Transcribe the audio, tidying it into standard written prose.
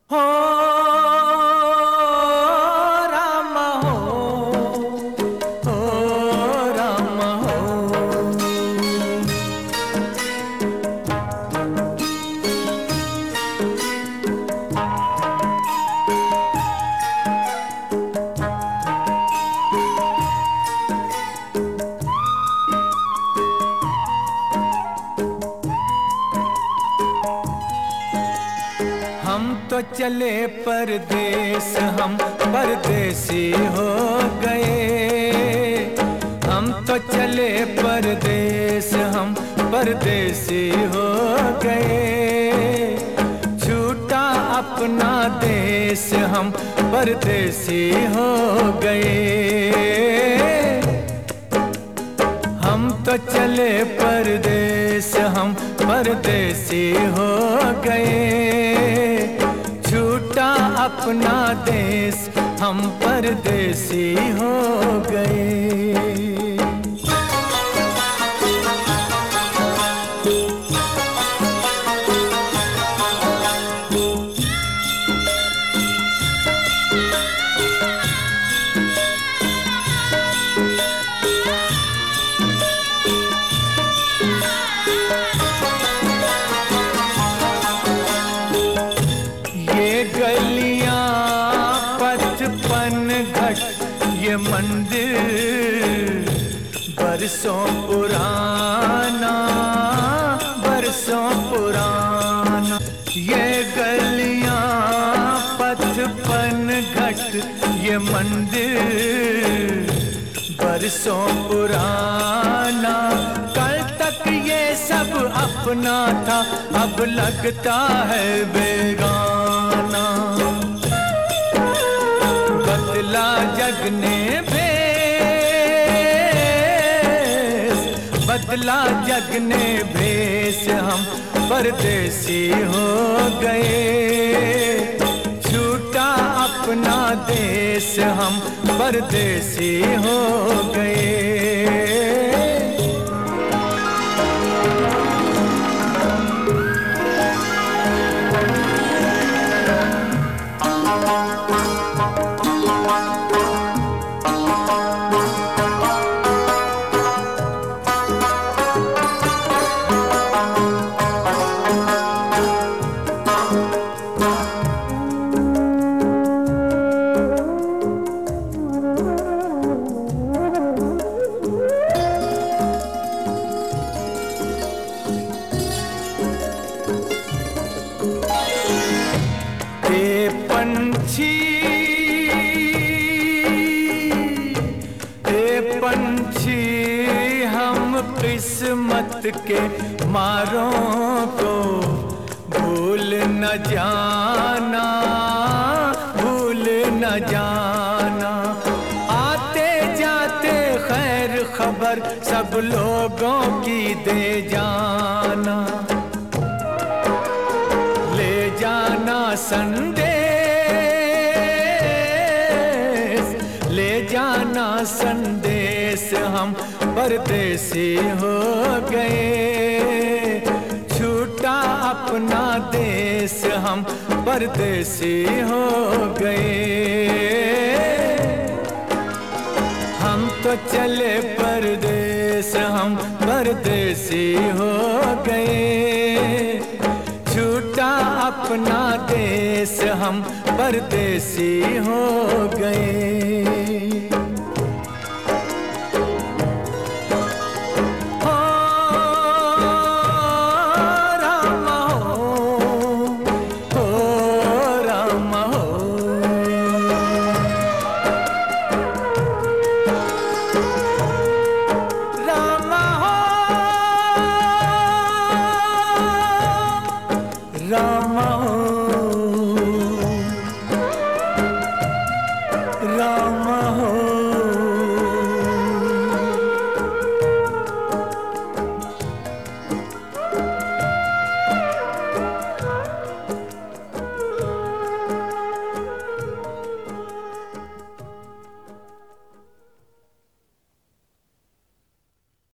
हो राम हो राम हो। हम तो चले परदेस, हम परदेसी हो गए। हम तो चले परदेस, हम परदेसी हो गए। छूटा अपना देश, हम परदेसी हो गए। हम तो चले परदेस, हम परदेसी हो गए। छूटा अपना देश, हम परदेसी हो गए। गलियां पचपन घट, ये मंदिर बरसों पुराना, बरसों पुराना। ये गलियां पचपन घट, ये मंदिर बरसों पुराना। कल तक ये सब अपना था, अब लगता है बेगाना। बदला जग ने भेस, बदला जग ने भेस, हम परदेसी हो गए। छूटा अपना देश, हम परदेसी हो गए। पंछी हम किस्मत के मारों को भूल न जाना, भूल न जाना। आते जाते खैर खबर सब लोगों की दे जाना। ले जाना संदेश, ले जाना संदेश, हम परदेसी हो गए। छूटा अपना देश, हम परदेसी हो गए। हम तो चले परदेस, हम परदेसी हो गए। छूटा अपना देश, हम परदेसी हो गए।